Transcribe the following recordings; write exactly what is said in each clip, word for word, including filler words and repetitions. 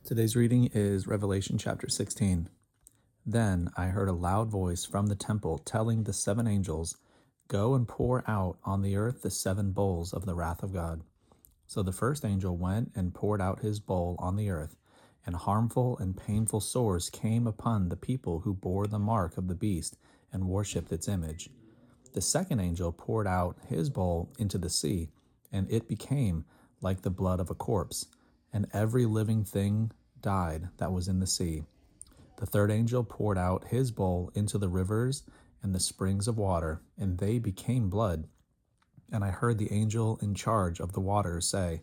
Today's reading is Revelation chapter sixteen. Then I heard a loud voice from the temple telling the seven angels, "Go and pour out on the earth the seven bowls of the wrath of God." So the first angel went and poured out his bowl on the earth, and harmful and painful sores came upon the people who bore the mark of the beast and worshipped its image. The second angel poured out his bowl into the sea, and it became like the blood of a corpse, and every living thing died that was in the sea. The third angel poured out his bowl into the rivers and the springs of water, and they became blood. And I heard the angel in charge of the waters say,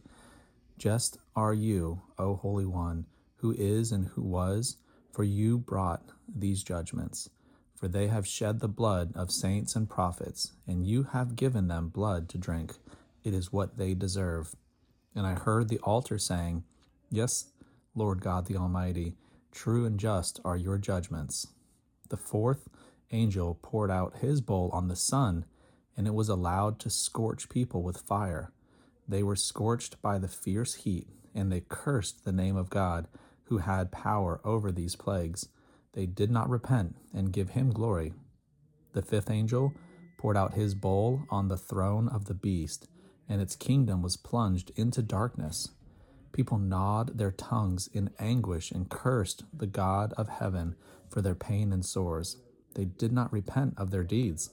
"Just are you, O Holy One, who is and who was, for you brought these judgments. For they have shed the blood of saints and prophets, and you have given them blood to drink. It is what they deserve." And I heard the altar saying, "Yes, Lord God the Almighty, true and just are your judgments." The fourth angel poured out his bowl on the sun, and it was allowed to scorch people with fire. They were scorched by the fierce heat, and they cursed the name of God, who had power over these plagues. They did not repent and give him glory. The fifth angel poured out his bowl on the throne of the beast, and its kingdom was plunged into darkness. People gnawed their tongues in anguish and cursed the God of heaven for their pain and sores. They did not repent of their deeds.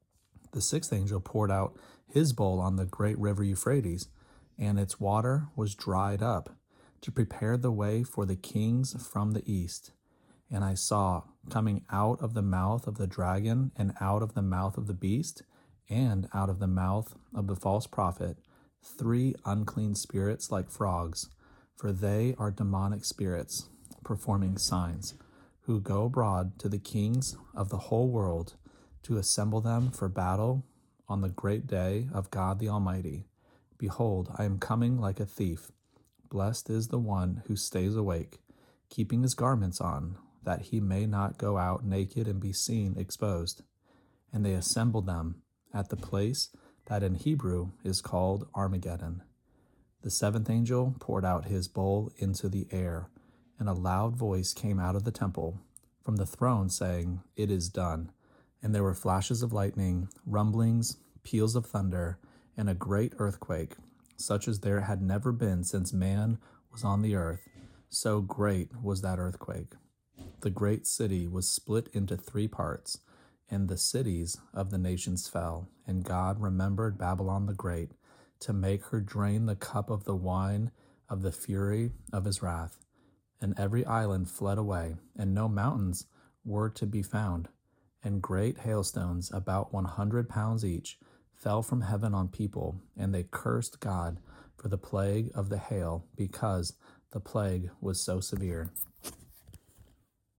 The sixth angel poured out his bowl on the great river Euphrates, and its water was dried up, to prepare the way for the kings from the east. And I saw, coming out of the mouth of the dragon, and out of the mouth of the beast, and out of the mouth of the false prophet, three unclean spirits like frogs, for they are demonic spirits, performing signs, who go abroad to the kings of the whole world to assemble them for battle on the great day of God the Almighty. Behold, I am coming like a thief. Blessed is the one who stays awake, keeping his garments on, that he may not go out naked and be seen exposed. And they assembled them at the place that in Hebrew is called Armageddon. The seventh angel poured out his bowl into the air, and a loud voice came out of the temple from the throne saying, "It is done." And there were flashes of lightning, rumblings, peals of thunder, and a great earthquake, such as there had never been since man was on the earth. So great was that earthquake. The great city was split into three parts, and the cities of the nations fell. And God remembered Babylon the Great, to make her drain the cup of the wine of the fury of his wrath. And every island fled away, and no mountains were to be found. And great hailstones, about one hundred pounds each, fell from heaven on people, and they cursed God for the plague of the hail, because the plague was so severe.